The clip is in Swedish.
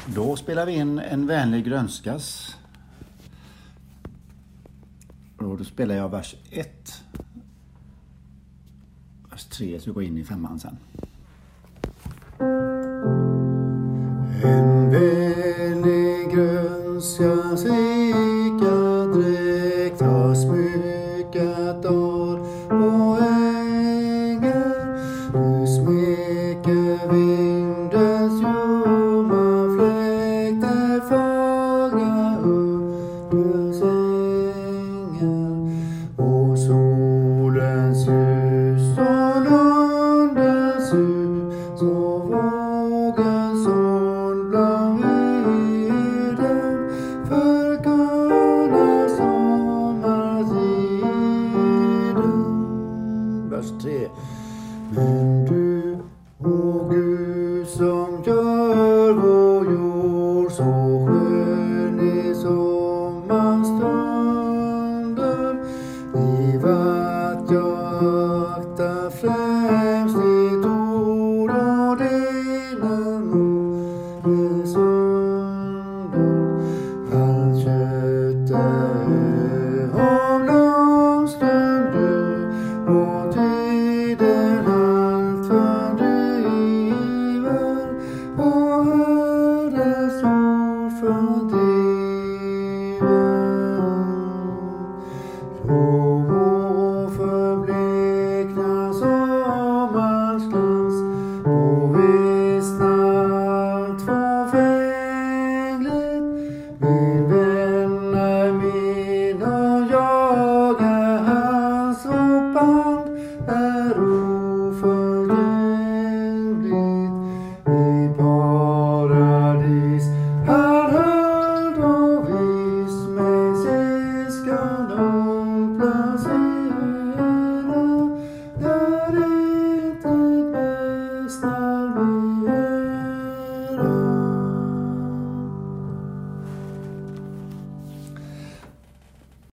Då spelar vi in en vänlig grönskas. Och då spelar jag vers 1. Vers 3 så vi går in i 5:an sen. En vänlig grönskas rika dräkt har smyckat dal och ängar. Du smeker vindens ljumma fläkter fagra under sängar. Och solens ljus och lundens ljus så vågen solblank heden förkunnar sommartiden. Vers 3. Men du, o Gud, som gör vår jord så skön i sommarstunden, giv att jag aktar främst ditt ord och dina ord.